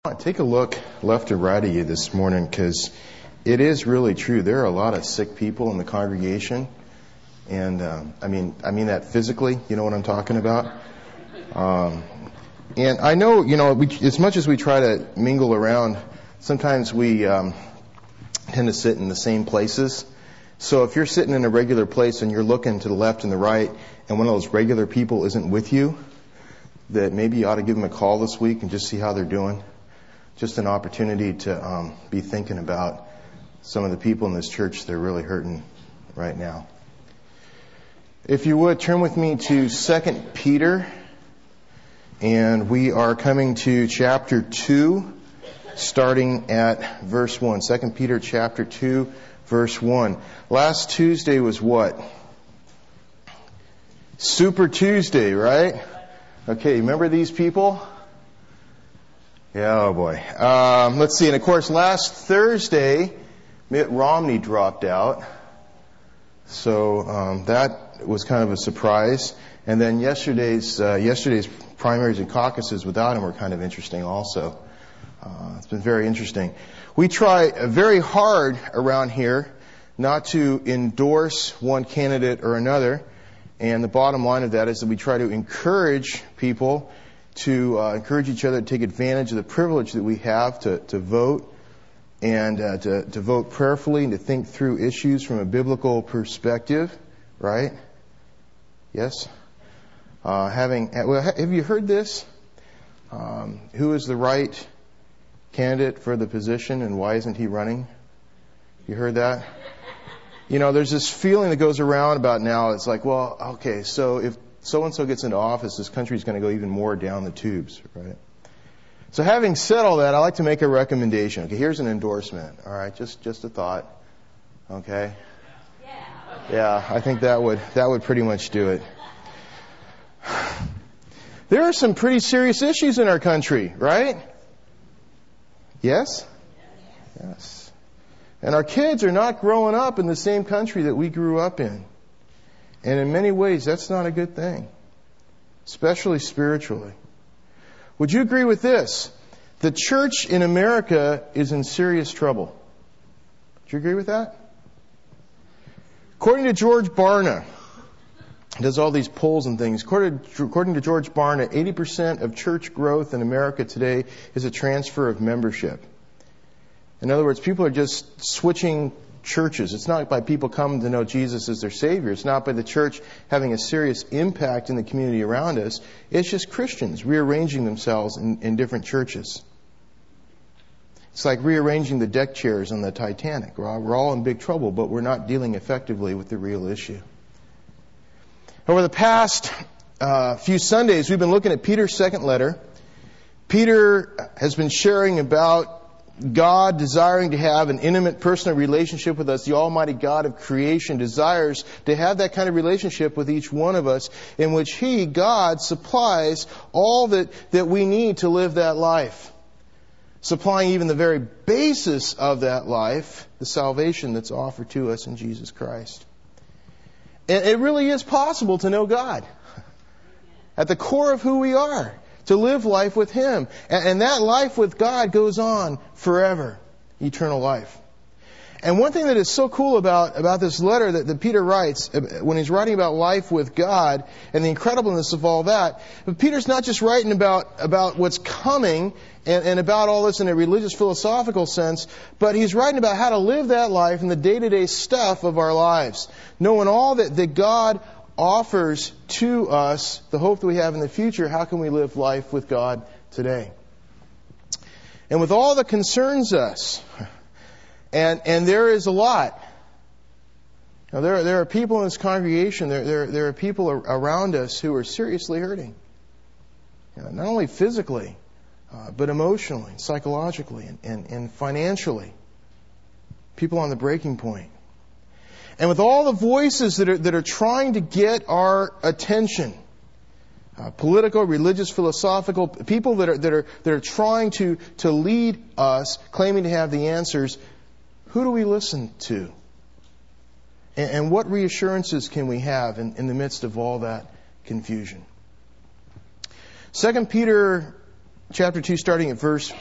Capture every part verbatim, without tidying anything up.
Take a look left or right of you this morning, because it is really true. There are a lot of sick people in the congregation, and um, I mean, I mean that physically. You know what I'm talking about. Um, and I know, you know, we, as much as we try to mingle around, sometimes we um, tend to sit in the same places. So if you're sitting in a regular place and you're looking to the left and the right, and one of those regular people isn't with you, that maybe you ought to give them a call this week and just see how they're doing. Just an opportunity to um, be thinking about some of the people in this church that are really hurting right now. If you would, turn with me to Second Peter, and we are coming to chapter two, starting at verse one. Second Peter chapter two, verse one. Last Tuesday was what? Super Tuesday, right? Okay, remember these people? Yeah, oh boy. Um, let's see. And of course, last Thursday, Mitt Romney dropped out. So um, that was kind of a surprise. And then yesterday's uh, yesterday's primaries and caucuses without him were kind of interesting also. Uh, it's been very interesting. We try very hard around here not to endorse one candidate or another. And the bottom line of that is that we try to encourage people to uh, encourage each other to take advantage of the privilege that we have to, to vote and uh, to, to vote prayerfully and to think through issues from a biblical perspective, right? Yes? Uh, having, well, have you heard this? Um, who is the right candidate for the position and why isn't he running? You heard that? You know, there's this feeling that goes around about now. It's like, well, okay, so if so-and-so gets into office, this country's going to go even more down the tubes, right? So having said all that, I'd like to make a recommendation. Okay, here's an endorsement, all right? Just just a thought, okay? Yeah, I think that would that would pretty much do it. There are some pretty serious issues in our country, right? Yes? Yes. And our kids are not growing up in the same country that we grew up in. And in many ways, that's not a good thing, especially spiritually. Would you agree with this? The church in America is in serious trouble. Do you agree with that? According to George Barna, he does all these polls and things. According to, according to George Barna, eighty percent of church growth in America today is a transfer of membership. In other words, people are just switching churches. It's not by people coming to know Jesus as their Savior. It's not by the church having a serious impact in the community around us. It's just Christians rearranging themselves in, in different churches. It's like rearranging the deck chairs on the Titanic. We're all, we're all in big trouble, but we're not dealing effectively with the real issue. Over the past uh, few Sundays, we've been looking at Peter's second letter. Peter has been sharing about God desiring to have an intimate personal relationship with us. The Almighty God of creation desires to have that kind of relationship with each one of us, in which He, God, supplies all that, that we need to live that life. Supplying even the very basis of that life, the salvation that's offered to us in Jesus Christ. And it really is possible to know God at the core of who we are. To live life with Him. And that life with God goes on forever. Eternal life. And one thing that is so cool about, about this letter that, that Peter writes, when he's writing about life with God and the incredibleness of all that, but Peter's not just writing about, about what's coming and, and about all this in a religious philosophical sense, but he's writing about how to live that life in the day-to-day stuff of our lives. Knowing all that, that God offers to us the hope that we have in the future. How can we live life with God today? And with all that concerns us, and and there is a lot. Now, there there are people in this congregation. There there there are people around us who are seriously hurting. You know, not only physically, uh, but emotionally, psychologically, and, and and financially. People on the breaking point. And with all the voices that are that are trying to get our attention, uh, political, religious, philosophical, people that are that are that are trying to to lead us, claiming to have the answers, who do we listen to? And, and what reassurances can we have in, in the midst of all that confusion? Second Peter chapter two, starting at verse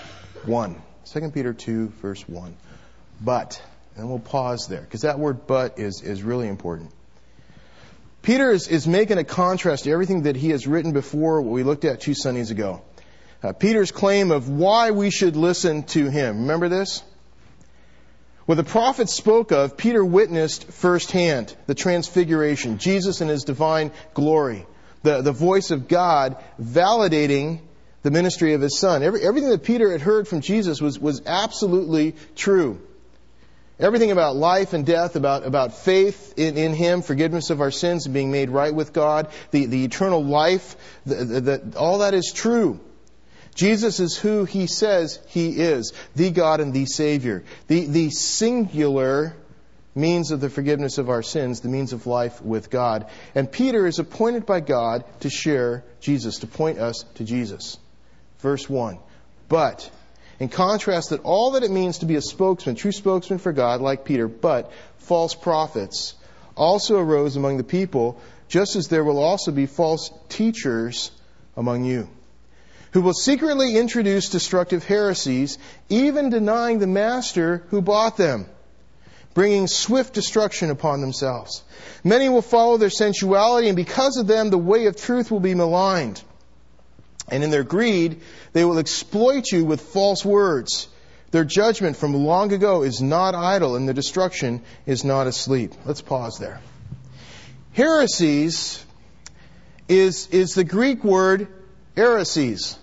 one. Second Peter two, verse one. But, and we'll pause there, because that word but is, is really important. Peter is, is making a contrast to everything that he has written before, what we looked at two Sundays ago. Uh, Peter's claim of why we should listen to him. Remember this? What the prophets spoke of, Peter witnessed firsthand. The transfiguration, Jesus in his divine glory. The, the voice of God validating the ministry of his Son. Every, everything that Peter had heard from Jesus was, was absolutely true. Everything about life and death, about, about faith in, in Him, forgiveness of our sins and being made right with God, the, the eternal life, the, the, the, all that is true. Jesus is who He says He is, the God and the Savior. The, the singular means of the forgiveness of our sins, the means of life with God. And Peter is appointed by God to share Jesus, to point us to Jesus. Verse one. But, in contrast that all that it means to be a spokesman, true spokesman for God, like Peter, but false prophets also arose among the people, just as there will also be false teachers among you, who will secretly introduce destructive heresies, even denying the master who bought them, bringing swift destruction upon themselves. Many will follow their sensuality, and because of them the way of truth will be maligned. And in their greed, they will exploit you with false words. Their judgment from long ago is not idle, and their destruction is not asleep. Let's pause there. Heresies is, is the Greek word ereses.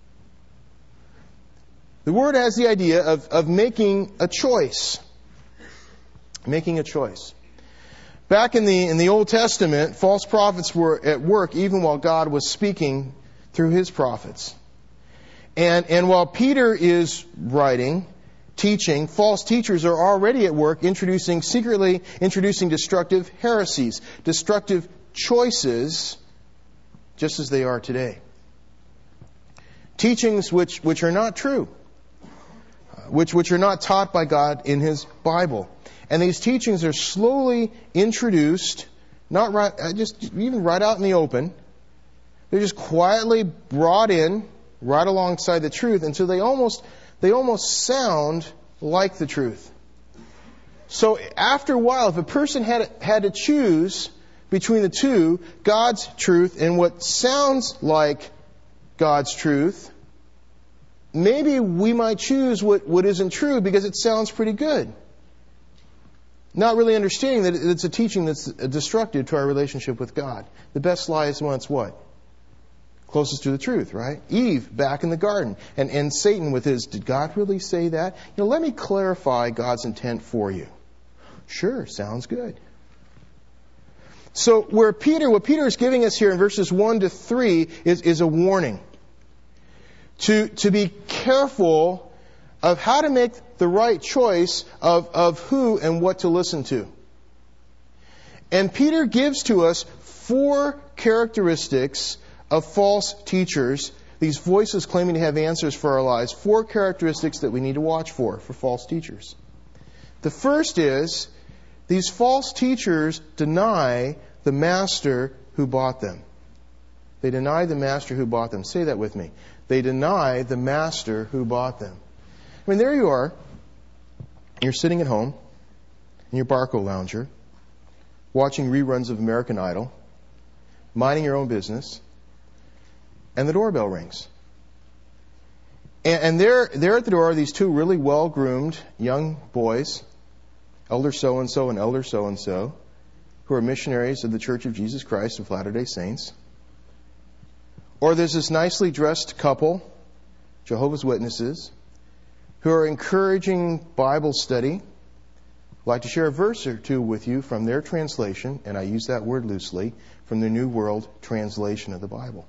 The word has the idea of, of making a choice. Making a choice. Back in the, in the Old Testament, false prophets were at work even while God was speaking through His prophets. And, and while Peter is writing, teaching, false teachers are already at work introducing, secretly introducing destructive heresies, destructive choices, just as they are today. Teachings which, which are not true, which, which are not taught by God in His Bible. And these teachings are slowly introduced, not right, just even right out in the open. They're just quietly brought in right alongside the truth until they almost they almost sound like the truth. So after a while, if a person had had to choose between the two, God's truth and what sounds like God's truth, maybe we might choose what, what isn't true because it sounds pretty good. Not really understanding that it's a teaching that's destructive to our relationship with God. The best lie is the one that's what? Closest to the truth, right? Eve back in the garden. And, and Satan with his, did God really say that? You know, let me clarify God's intent for you. Sure, sounds good. So where Peter, what Peter is giving us here in verses one to three is, is a warning. To, to be careful of how to make the right choice of, of who and what to listen to. And Peter gives to us four characteristics of false teachers, these voices claiming to have answers for our lives, four characteristics that we need to watch for, for false teachers. The first is, these false teachers deny the master who bought them. They deny the master who bought them. Say that with me. They deny the master who bought them. I mean, there you are. You're sitting at home in your Barco lounger, watching reruns of American Idol, minding your own business, and the doorbell rings. And, and there, there at the door are these two really well-groomed young boys, Elder so-and-so and Elder so-and-so, who are missionaries of the Church of Jesus Christ of Latter-day Saints. Or there's this nicely dressed couple, Jehovah's Witnesses, who are encouraging Bible study. I'd like to share a verse or two with you from their translation, and I use that word loosely, from the New World Translation of the Bible.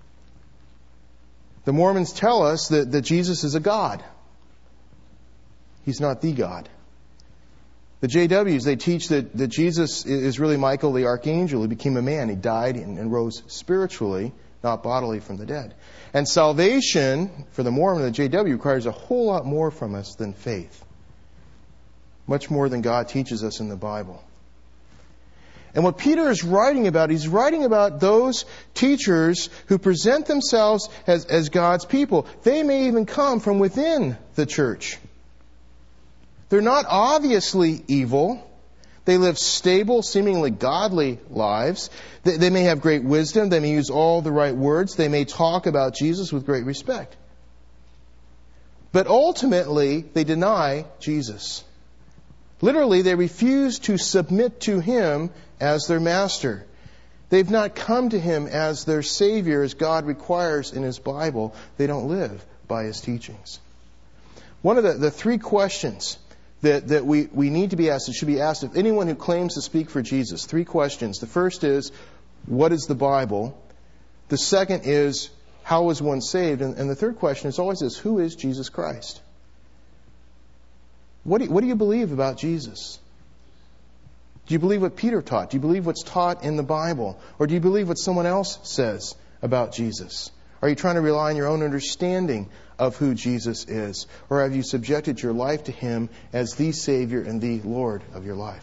The Mormons tell us that, that Jesus is a God. He's not the God. The J Ws, they teach that, that Jesus is really Michael the Archangel who became a man. He died and, and rose spiritually, not bodily, from the dead. And salvation, for the Mormon and the J W, requires a whole lot more from us than faith. Much more than God teaches us in the Bible. And what Peter is writing about, he's writing about those teachers who present themselves as, as God's people. They may even come from within the church. They're not obviously evil. They live stable, seemingly godly lives. They, they may have great wisdom. They may use all the right words. They may talk about Jesus with great respect. But ultimately, they deny Jesus. Literally, they refuse to submit to Him as their master. They've not come to Him as their Savior, as God requires in His Bible. They don't live by His teachings. One of the, the three questions that, that we, we need to be asked, it should be asked of anyone who claims to speak for Jesus. Three questions. The first is, what is the Bible? The second is, how is one saved? And, and the third question is always this, who is Jesus Christ? What do, you, what do you believe about Jesus? Do you believe what Peter taught? Do you believe what's taught in the Bible? Or do you believe what someone else says about Jesus? Are you trying to rely on your own understanding of who Jesus is? Or have you subjected your life to Him as the Savior and the Lord of your life?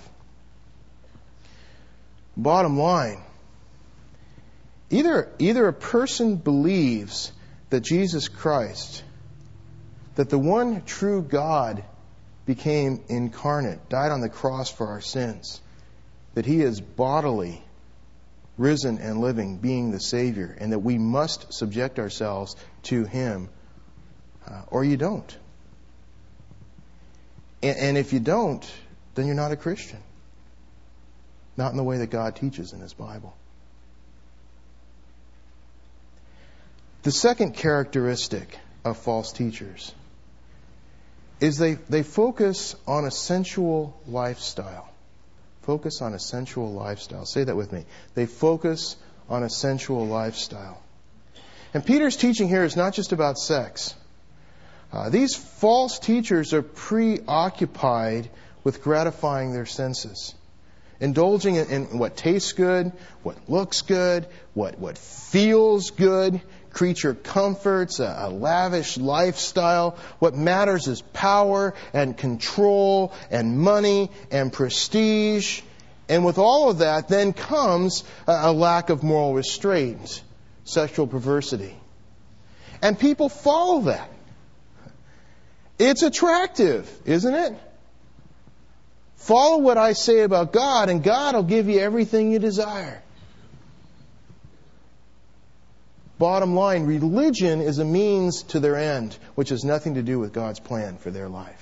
Bottom line, either, either a person believes that Jesus Christ, that the one true God became incarnate, died on the cross for our sins, that He is bodily risen and living, being the Savior, and that we must subject ourselves to Him, uh, or you don't. And, and if you don't, then you're not a Christian. Not in the way that God teaches in His Bible. The second characteristic of false teachers is they, they focus on a sensual lifestyle. Focus on a sensual lifestyle. Say that with me. They focus on a sensual lifestyle. And Peter's teaching here is not just about sex. Uh, these false teachers are preoccupied with gratifying their senses. Indulging in, in what tastes good, what looks good, what, what feels good, creature comforts, a, a lavish lifestyle. What matters is power and control and money and prestige. And with all of that, then comes a, a lack of moral restraint, sexual perversity. And people follow that. It's attractive, isn't it? Follow what I say about God, and God will give you everything you desire. Bottom line, religion is a means to their end, which has nothing to do with God's plan for their life.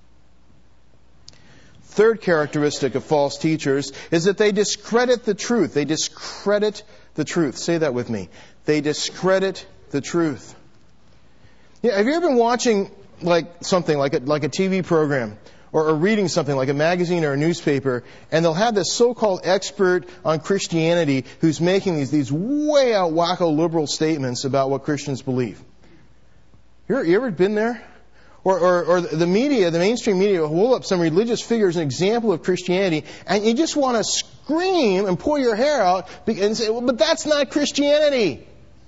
Third characteristic of false teachers is that they discredit the truth. They discredit the truth. Say that with me. They discredit the truth. Yeah, have you ever been watching like something like a, like a T V program? Or, or reading something like a magazine or a newspaper, and they'll have this so-called expert on Christianity who's making these, these way out wacko liberal statements about what Christians believe. You ever, you ever been there? Or, or, or the media, the mainstream media will hold up some religious figure as an example of Christianity, and you just want to scream and pull your hair out and say, well, but that's not Christianity.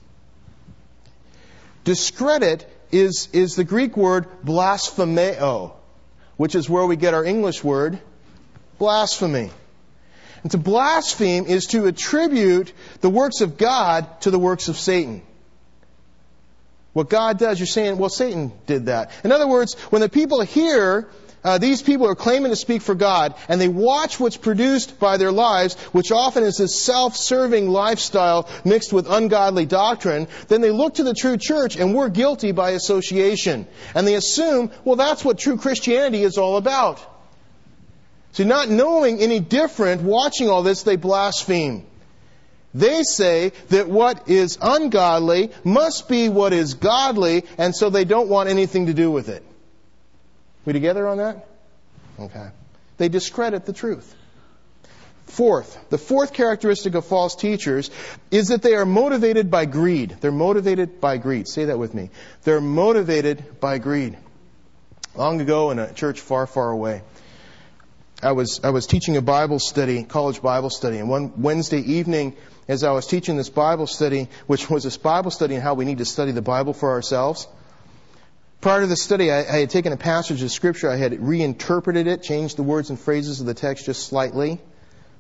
Discredit is, is the Greek word blasphemeo, which is where we get our English word, blasphemy. And to blaspheme is to attribute the works of God to the works of Satan. What God does, you're saying, well, Satan did that. In other words, when the people hear uh, these people are claiming to speak for God, and they watch what's produced by their lives, which often is this self-serving lifestyle mixed with ungodly doctrine, then they look to the true church, and we're guilty by association. And they assume, well, that's what true Christianity is all about. So not knowing any different, watching all this, they blaspheme. They say that what is ungodly must be what is godly, and so they don't want anything to do with it. We together on that? Okay. They discredit the truth. Fourth, the fourth characteristic of false teachers is that they are motivated by greed. They're motivated by greed. Say that with me. They're motivated by greed. Long ago in a church far, far away, I was I was teaching a Bible study, college Bible study, and one Wednesday evening, as I was teaching this Bible study, which was this Bible study on how we need to study the Bible for ourselves, prior to the study, I, I had taken a passage of Scripture, I had reinterpreted it, changed the words and phrases of the text just slightly,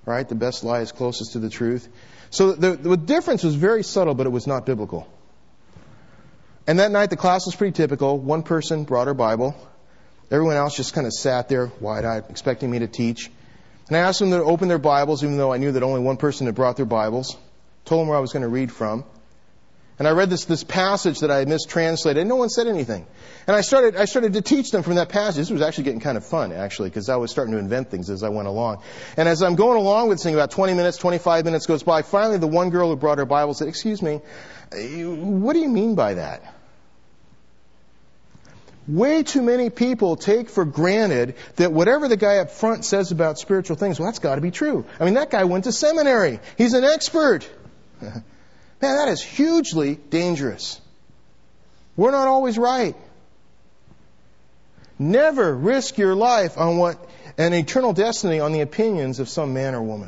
right? The best lie is closest to the truth. So the, the difference was very subtle, but it was not biblical. And that night the class was pretty typical. One person brought her Bible. Everyone else just kind of sat there wide-eyed, expecting me to teach. And I asked them to open their Bibles, even though I knew that only one person had brought their Bibles. Told them where I was going to read from. And I read this this passage that I had mistranslated, and no one said anything. And I started I started to teach them from that passage. This was actually getting kind of fun, actually, because I was starting to invent things as I went along. And as I'm going along with this thing, about twenty minutes, twenty-five minutes goes by. Finally, the one girl who brought her Bible said, "Excuse me, what do you mean by that?" Way too many people take for granted that whatever the guy up front says about spiritual things, well, that's got to be true. I mean, that guy went to seminary. He's an expert. Man, that is hugely dangerous. We're not always right. Never risk your life on what an eternal destiny on the opinions of some man or woman.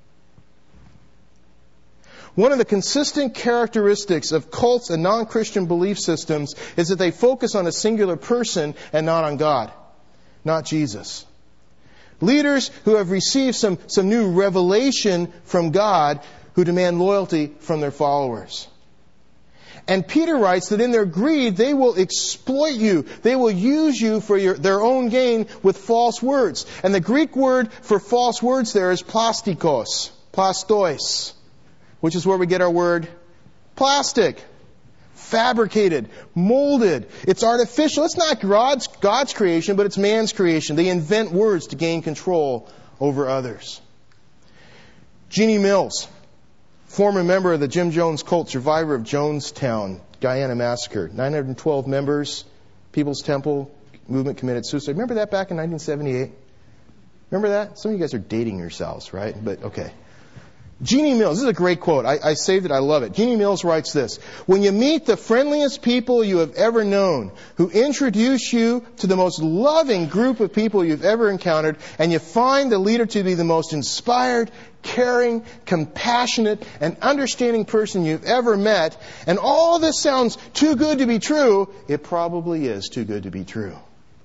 One of the consistent characteristics of cults and non-Christian belief systems is that they focus on a singular person and not on God, not Jesus. Leaders who have received some, some new revelation from God who demand loyalty from their followers. And Peter writes that in their greed, they will exploit you. They will use you for your, their own gain with false words. And the Greek word for false words there is plastikos, plastois, which is where we get our word plastic. Fabricated, molded. It's artificial. It's not God's, God's creation, but it's man's creation. They invent words to gain control over others. Jeannie Mills, former member of the Jim Jones cult, survivor of Jonestown, Guyana massacre. nine hundred twelve members, People's Temple movement committed suicide. Remember that back in nineteen seventy-eight? Remember that? Some of you guys are dating yourselves, right? But okay. Jeannie Mills, this is a great quote. I, I saved it. I love it. Jeannie Mills writes this: "When you meet the friendliest people you have ever known, who introduce you to the most loving group of people you've ever encountered, and you find the leader to be the most inspired, caring, compassionate, and understanding person you've ever met, and all this sounds too good to be true, it probably is too good to be true."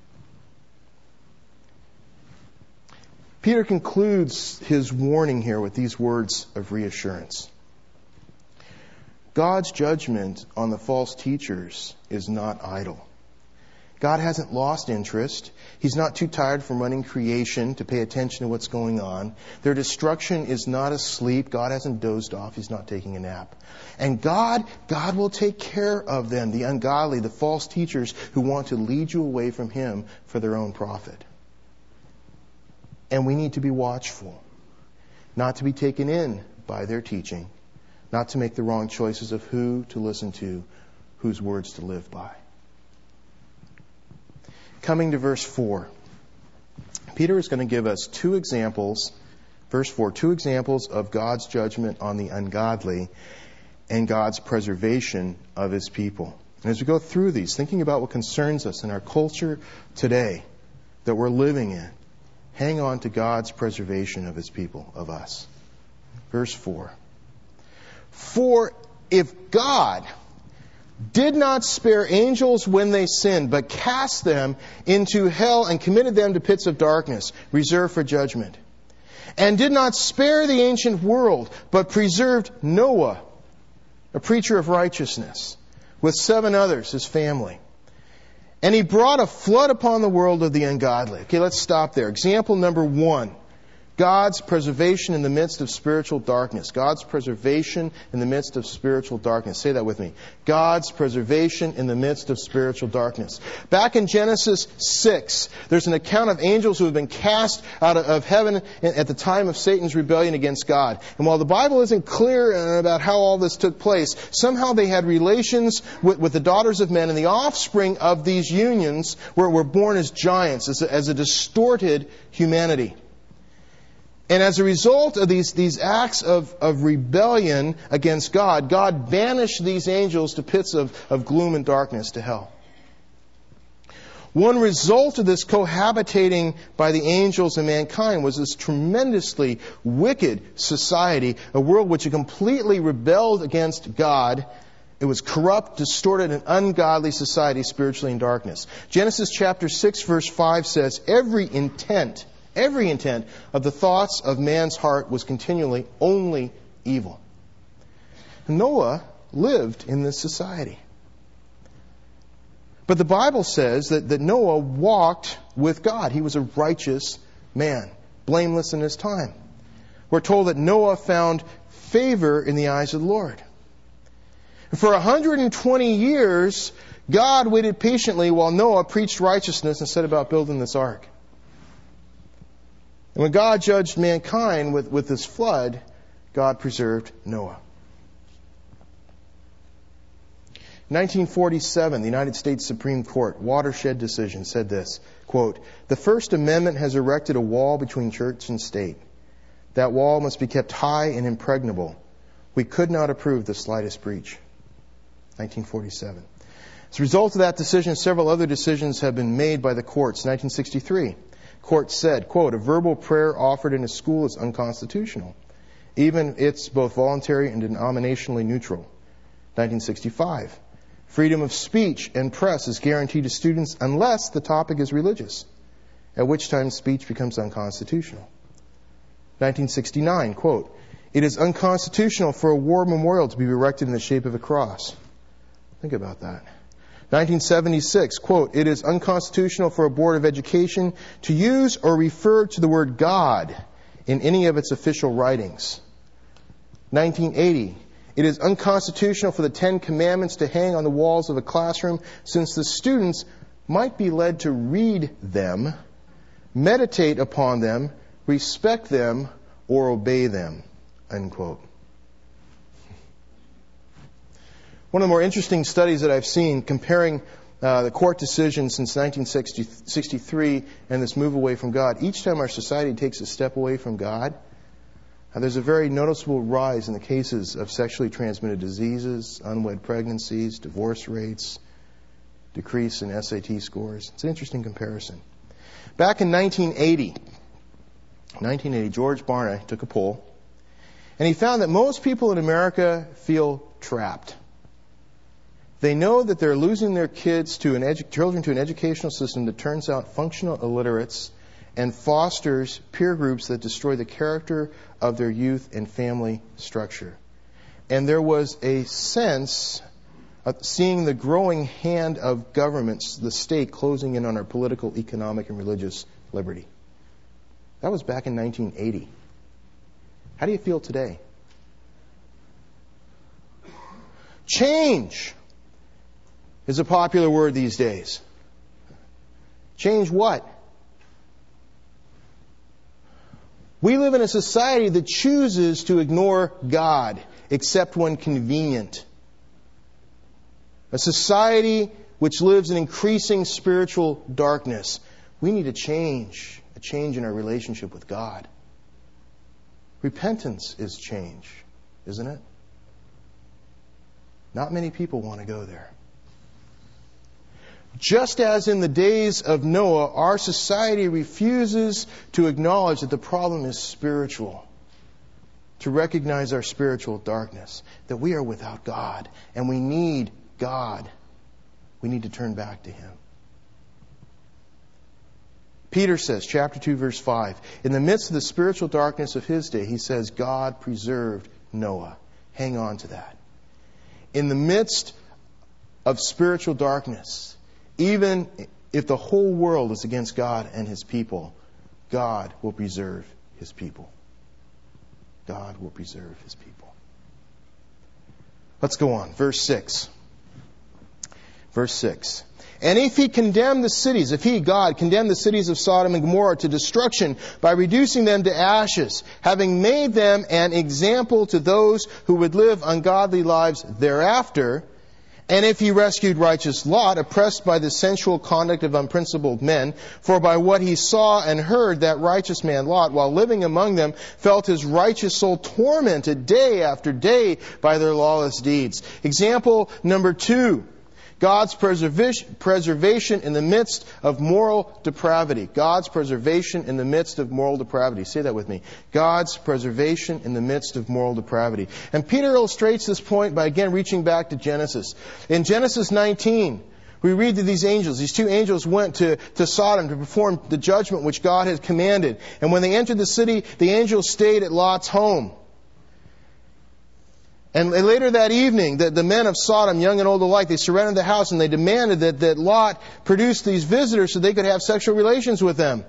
Peter concludes his warning here with these words of reassurance. God's judgment on the false teachers is not idle. God hasn't lost interest. He's not too tired from running creation to pay attention to what's going on. Their destruction is not asleep. God hasn't dozed off. He's not taking a nap. And God, God will take care of them, the ungodly, the false teachers who want to lead you away from Him for their own profit. And we need to be watchful, not to be taken in by their teaching, not to make the wrong choices of who to listen to, whose words to live by. Coming to verse four, Peter is going to give us two examples, verse four, two examples of God's judgment on the ungodly and God's preservation of His people. And as we go through these, thinking about what concerns us in our culture today that we're living in, hang on to God's preservation of His people, of us. Verse four. "For if God did not spare angels when they sinned, but cast them into hell and committed them to pits of darkness, reserved for judgment, and did not spare the ancient world, but preserved Noah, a preacher of righteousness, with seven others, his family. And He brought a flood upon the world of the ungodly." Okay, let's stop there. Example number one. God's preservation in the midst of spiritual darkness. God's preservation in the midst of spiritual darkness. Say that with me. God's preservation in the midst of spiritual darkness. Back in Genesis six, there's an account of angels who have been cast out of heaven at the time of Satan's rebellion against God. And while the Bible isn't clear about how all this took place, somehow they had relations with, with the daughters of men, and the offspring of these unions were, were born as giants, as a, as a distorted humanity. And as a result of these, these acts of, of rebellion against God, God banished these angels to pits of, of gloom and darkness, to hell. One result of this cohabitating by the angels and mankind was this tremendously wicked society, a world which had completely rebelled against God. It was corrupt, distorted, and ungodly society, spiritually in darkness. Genesis chapter six, verse five says, "Every intent Every intent of the thoughts of man's heart was continually only evil. Noah lived in this society. But the Bible says that, that Noah walked with God. He was a righteous man, blameless in his time. We're told that Noah found favor in the eyes of the Lord. For one hundred twenty years, God waited patiently while Noah preached righteousness and set about building this ark. And when God judged mankind with, with this flood, God preserved Noah. In nineteen forty-seven, the United States Supreme Court watershed decision said this, quote, "The First Amendment has erected a wall between church and state. That wall must be kept high and impregnable. We could not approve the slightest breach." nineteen forty-seven. As a result of that decision, several other decisions have been made by the courts. nineteen sixty-three, court said, quote, "A verbal prayer offered in a school is unconstitutional, even if it's both voluntary and denominationally neutral." nineteen sixty-five, "Freedom of speech and press is guaranteed to students unless the topic is religious, at which time speech becomes unconstitutional." nineteen sixty-nine, quote, "It is unconstitutional for a war memorial to be erected in the shape of a cross." Think about that. nineteen seventy-six, quote, "It is unconstitutional for a board of education to use or refer to the word God in any of its official writings." nineteen eighty, "It is unconstitutional for the Ten Commandments to hang on the walls of a classroom since the students might be led to read them, meditate upon them, respect them, or obey them." Unquote. One of the more interesting studies that I've seen comparing uh, the court decision since nineteen sixty-three and this move away from God, each time our society takes a step away from God, uh, there's a very noticeable rise in the cases of sexually transmitted diseases, unwed pregnancies, divorce rates, decrease in S A T scores. It's an interesting comparison. Back in nineteen eighty, nineteen eighty, George Barna took a poll, and he found that most people in America feel trapped. They know that they're losing their kids to an edu- children to an educational system that turns out functional illiterates and fosters peer groups that destroy the character of their youth and family structure. And there was a sense of seeing the growing hand of governments, the state, closing in on our political, economic, and religious liberty. That was back in nineteen eighty. How do you feel today? Change is a popular word these days. Change what? We live in a society that chooses to ignore God, except when convenient. A society which lives in increasing spiritual darkness. We need a change, a change in our relationship with God. Repentance is change, isn't it? Not many people want to go there. Just as in the days of Noah, our society refuses to acknowledge that the problem is spiritual, to recognize our spiritual darkness, that we are without God, and we need God. We need to turn back to Him. Peter says, chapter two, verse five, in the midst of the spiritual darkness of his day, he says, God preserved Noah. Hang on to that. In the midst of spiritual darkness, even if the whole world is against God and His people, God will preserve His people. God will preserve His people. Let's go on. Verse six. Verse six. And if He condemned the cities, if He, God, condemned the cities of Sodom and Gomorrah to destruction by reducing them to ashes, having made them an example to those who would live ungodly lives thereafter, and if He rescued righteous Lot, oppressed by the sensual conduct of unprincipled men, for by what he saw and heard, that righteous man Lot, while living among them, felt his righteous soul tormented day after day by their lawless deeds. Example number two. God's preservation in the midst of moral depravity. God's preservation in the midst of moral depravity. Say that with me. God's preservation in the midst of moral depravity. And Peter illustrates this point by again reaching back to Genesis. In Genesis nineteen, We read that these angels, these two angels went to, to Sodom to perform the judgment which God had commanded. And when they entered the city, the angels stayed at Lot's home. And later that evening, the, the men of Sodom, young and old alike, they surrounded the house and they demanded that, that Lot produce these visitors so they could have sexual relations with them.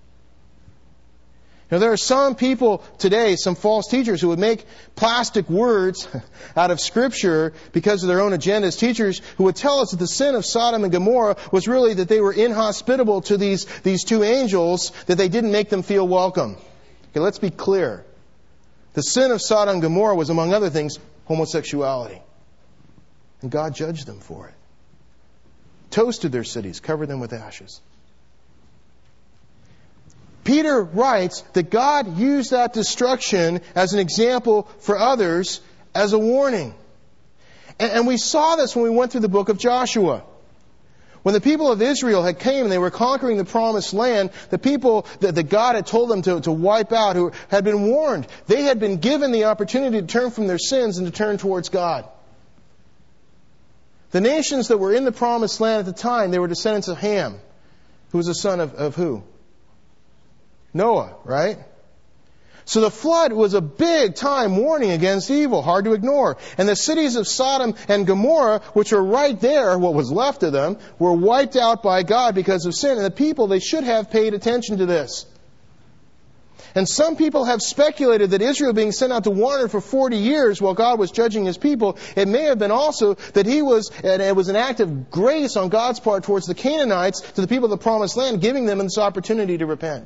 Now, there are some people today, some false teachers, who would make plastic words out of Scripture because of their own agendas. Teachers who would tell us that the sin of Sodom and Gomorrah was really that they were inhospitable to these, these two angels, that they didn't make them feel welcome. Okay, let's be clear. The sin of Sodom and Gomorrah was, among other things, homosexuality. And God judged them for it. Toasted their cities, covered them with ashes. Peter writes that God used that destruction as an example for others, as a warning. And, and we saw this when we went through the book of Joshua. When the people of Israel had came and they were conquering the promised land, the people that, that God had told them to, to wipe out, who had been warned, they had been given the opportunity to turn from their sins and to turn towards God. The nations that were in the promised land at the time, they were descendants of Ham, who was a son of, of who? Noah, right? So the flood was a big time warning against evil, hard to ignore. And the cities of Sodom and Gomorrah, which are right there, what was left of them, were wiped out by God because of sin. And the people, they should have paid attention to this. And some people have speculated that Israel being sent out to wander for forty years while God was judging His people, it may have been also that He was, and it was an act of grace on God's part towards the Canaanites, to the people of the promised land, giving them this opportunity to repent.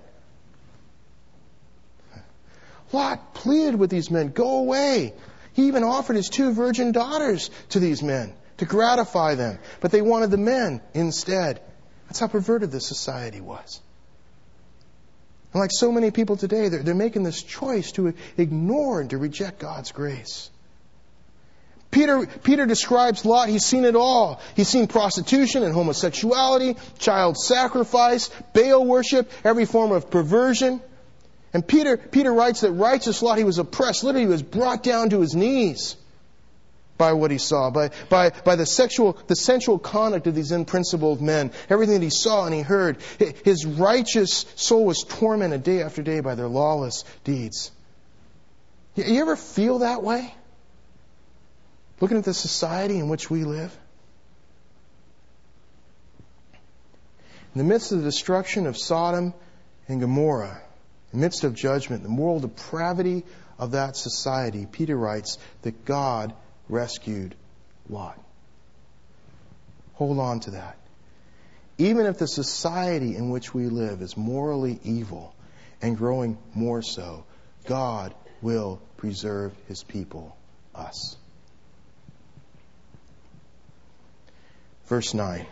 Lot pleaded with these men, go away. He even offered his two virgin daughters to these men to gratify them. But they wanted the men instead. That's how perverted this society was. And like so many people today, they're, they're making this choice to ignore and to reject God's grace. Peter, Peter describes Lot. He's seen it all. He's seen prostitution and homosexuality, child sacrifice, Baal worship, every form of perversion. And Peter, Peter writes that righteous Lot, he was oppressed. Literally, he was brought down to his knees by what he saw, by, by, by the sexual, the sensual conduct of these unprincipled men. Everything that he saw and he heard. His righteous soul was tormented day after day by their lawless deeds. You ever feel that way? Looking at the society in which we live? In the midst of the destruction of Sodom and Gomorrah, in the midst of judgment, the moral depravity of that society, Peter writes that God rescued Lot. Hold on to that. Even if the society in which we live is morally evil and growing more so, God will preserve His people, us. Verse nine.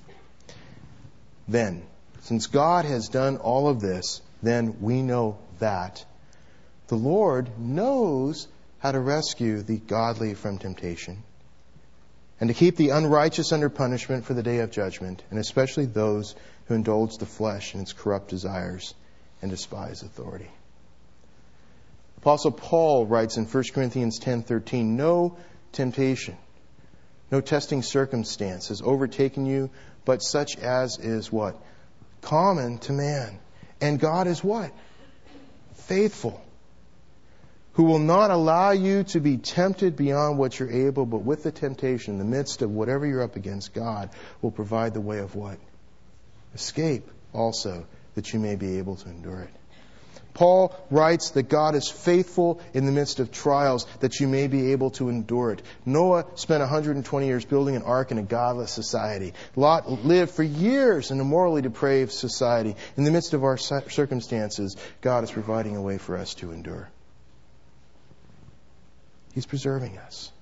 Then, since God has done all of this, then we know that the Lord knows how to rescue the godly from temptation and to keep the unrighteous under punishment for the day of judgment, and especially those who indulge the flesh in its corrupt desires and despise authority. Apostle Paul writes in First Corinthians ten thirteen, no temptation, no testing circumstance has overtaken you, but such as is what? Common to man. And God is what? Faithful. Who will not allow you to be tempted beyond what you're able, but with the temptation, in the midst of whatever you're up against, God will provide the way of what? Escape also, that you may be able to endure it. Paul writes that God is faithful in the midst of trials, that you may be able to endure it. Noah spent one hundred twenty years building an ark in a godless society. Lot lived for years in a morally depraved society. In the midst of our circumstances, God is providing a way for us to endure. He's preserving us.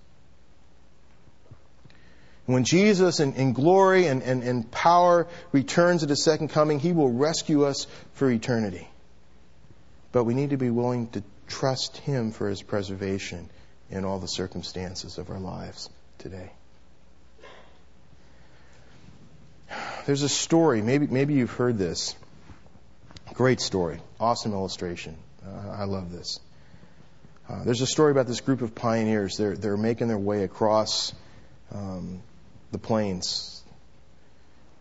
When Jesus in, in glory and, and, and power returns at His second coming, He will rescue us for eternity. But we need to be willing to trust Him for His preservation in all the circumstances of our lives today. There's a story, maybe maybe you've heard this. Great story. Awesome illustration. Uh, I love this. Uh, there's a story about this group of pioneers. They're, they're making their way across um, the plains.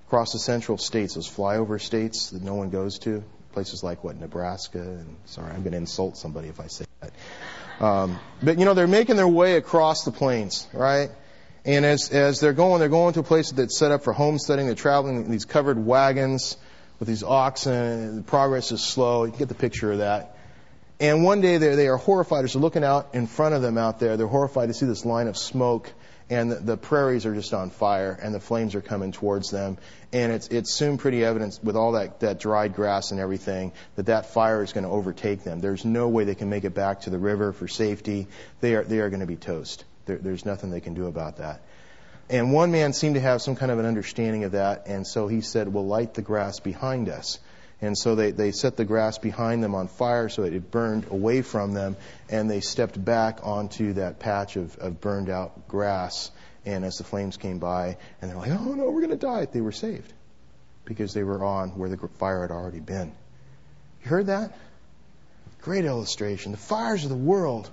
across the central states, those flyover states that no one goes to, places like, what, Nebraska, and sorry, I'm going to insult somebody if I say that. Um, but, you know, they're making their way across the plains, right? And as as they're going, they're going to a place that's set up for homesteading. They're traveling in these covered wagons with these oxen, and the progress is slow. You can get the picture of that. And one day they they are horrified as they're looking out in front of them out there. They're horrified to see this line of smoke, and the, the prairies are just on fire, and the flames are coming towards them. And it's it's soon pretty evident with all that, that dried grass and everything that that fire is going to overtake them. There's no way they can make it back to the river for safety. They are they are going to be toast. There, there's nothing they can do about that. And one man seemed to have some kind of an understanding of that, and so he said, "We'll light the grass behind us." And so they, they set the grass behind them on fire so it burned away from them, and they stepped back onto that patch of, of burned out grass. And as the flames came by, and they're like, "Oh no, we're going to die," they were saved because they were on where the fire had already been. You heard that? Great illustration. The fires of the world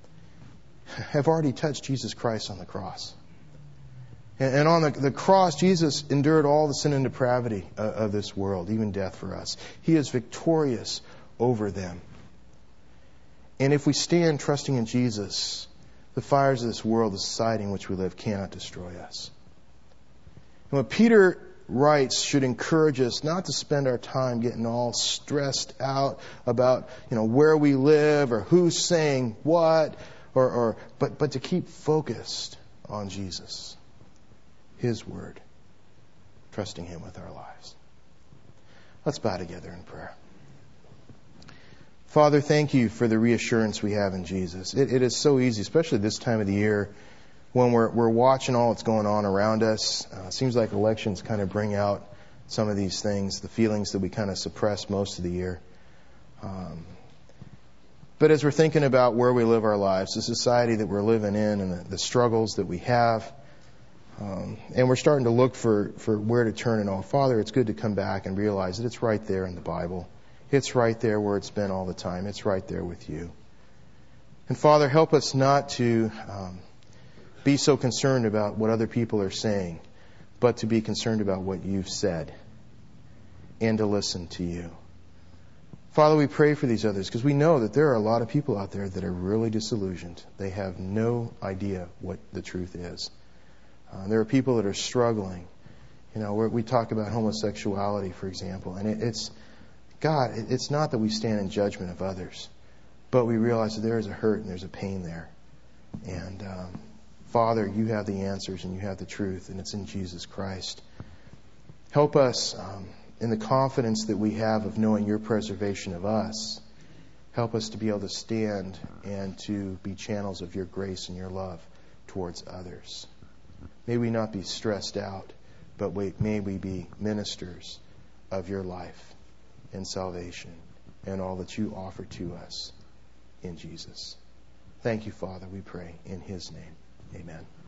have already touched Jesus Christ on the cross. And, and on the, the cross, Jesus endured all the sin and depravity of, of this world, even death for us. He is victorious over them. And if we stand trusting in Jesus, the fires of this world, the society in which we live, cannot destroy us. And what Peter writes should encourage us not to spend our time getting all stressed out about, you know, where we live or who's saying what, or, or but, but to keep focused on Jesus, His Word, trusting Him with our lives. Let's bow together in prayer. Father, thank you for the reassurance we have in Jesus. It, it is so easy, especially this time of the year, when we're, we're watching all that's going on around us. Uh, it seems like elections kind of bring out some of these things, the feelings that we kind of suppress most of the year. Um, but as we're thinking about where we live our lives, the society that we're living in, and the, the struggles that we have, um, and we're starting to look for, for where to turn and all, Father, it's good to come back and realize that it's right there in the Bible. It's right there where it's been all the time. It's right there with you. And Father, help us not to um, be so concerned about what other people are saying, but to be concerned about what you've said and to listen to you. Father, we pray for these others because we know that there are a lot of people out there that are really disillusioned. They have no idea what the truth is. Uh, there are people that are struggling. You know, where we talk about homosexuality, for example, and it, it's God, it, it's not that we stand in judgment of others, but we realize that there is a hurt and there's a pain there. And um, Father, you have the answers and you have the truth, and it's in Jesus Christ. Help us um, in the confidence that we have of knowing your preservation of us. Help us to be able to stand and to be channels of your grace and your love towards others. May we not be stressed out, but we, may we be ministers of your life and salvation and all that you offer to us in Jesus. Thank you, Father, we pray in His name. Amen.